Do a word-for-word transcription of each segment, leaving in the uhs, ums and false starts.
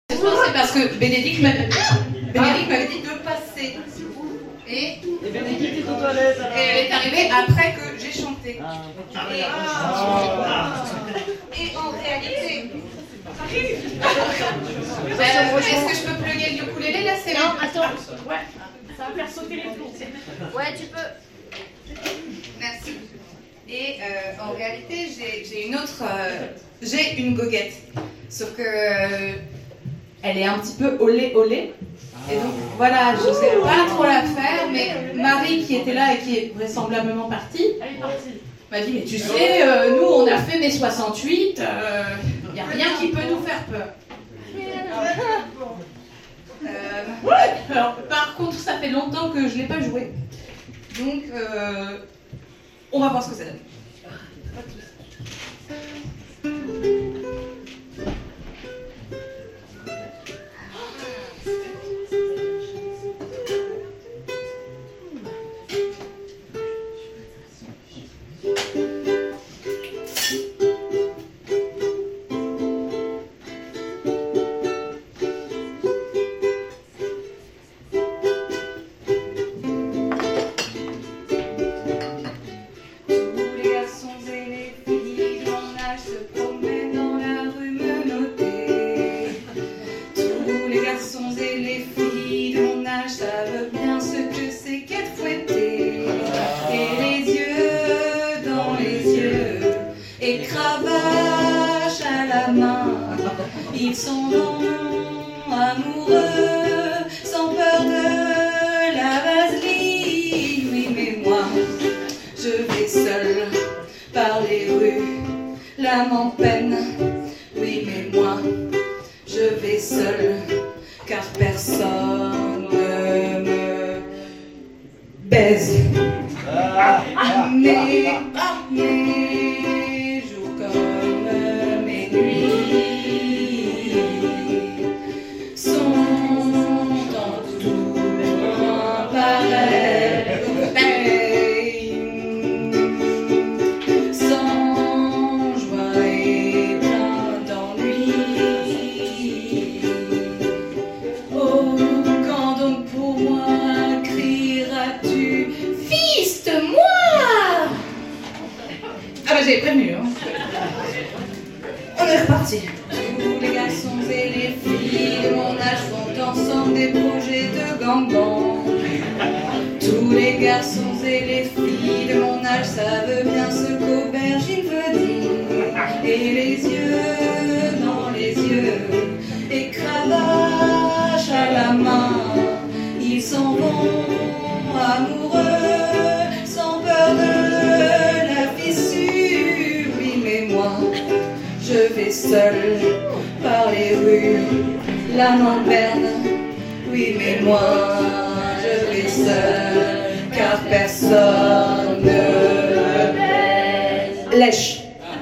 C'est parce que Bénédicte m'avait Bénédicte m'avait dit de passer. Et, et Bénédicte est aux toilettes. Et elle est arrivée après que j'ai chanté. Ah. Et, ah. et en réalité... euh, Est-ce que je peux plugger le ukulélé là? C'est non, attends. Ouais, ça va faire sauter les plombs. Ouais, tu peux. Merci. Et euh, en réalité, j'ai une autre... Euh, j'ai une goguette. Sauf que... Euh, elle est un petit peu olé olé. Et donc, voilà, je sais pas trop la faire, mais Marie, qui était là et qui est vraisemblablement partie, elle est partie. M'a dit, mais tu sais, euh, nous, on a fait mai soixante-huit, il euh, n'y a rien qui peut nous faire peur. Euh, alors, par contre, ça fait longtemps que je ne l'ai pas joué. Donc, euh, on va voir ce que ça donne. Ils sont longs, amoureux, sans peur de la vaseline. Oui, mais moi, je vais seule par les rues, l'âme en peine. Oui, mais moi, je vais seule, car personne ne me baise. Mais, mes jours comme mes nuits sont en tout point pareils, sans joie et plein d'ennui. Oh, quand donc pour moi crieras-tu « Fils de moi !» Ah bah j'ai prévenu, hein. On est reparti. Tous les garçons et les filles de mon âge font ensemble des projets de gangbang. Tous les garçons et les filles de mon âge savent bien ce qu'aubergine veut dire. Et les yeux dans les yeux, et cravache à la main, ils s'en vont amoureux, sans peur de la fissure. Oui, mais moi, je vais seule par les rues, l'âme en peine. Oui, mais moi, je vais seule, car personne ne me baise. Lèche.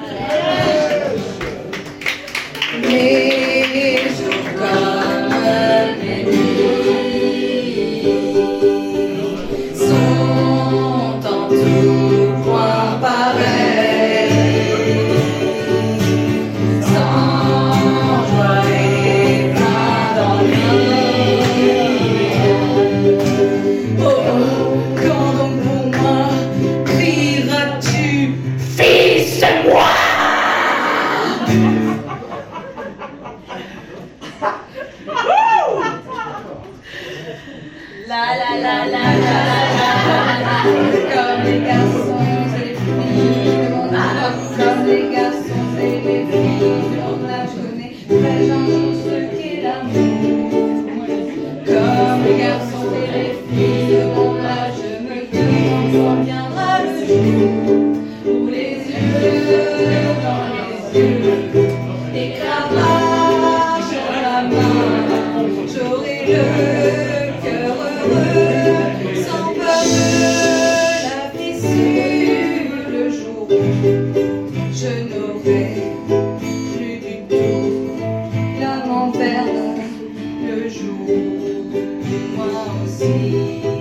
Mes jours comme mes nuits sont en tout point pareils, sans joie et plein d'ennui. Oh, quand donc pour moi crieras-tu « Fils de moi !» La la la la la la la, comme les garçons et les filles de mon âge, comme les garçons et les filles de mon âge, je connais très gentiment ce qu'est l'amour. Comme les garçons et les filles de mon âge, je me demande quand viendra le jour où les yeux dans les yeux, et cravache à la main, j'aurai le cœur heureux, sans peur de la fissure. Le jour où je n'aurai plus du tout l'âme en peine, le jour où moi aussi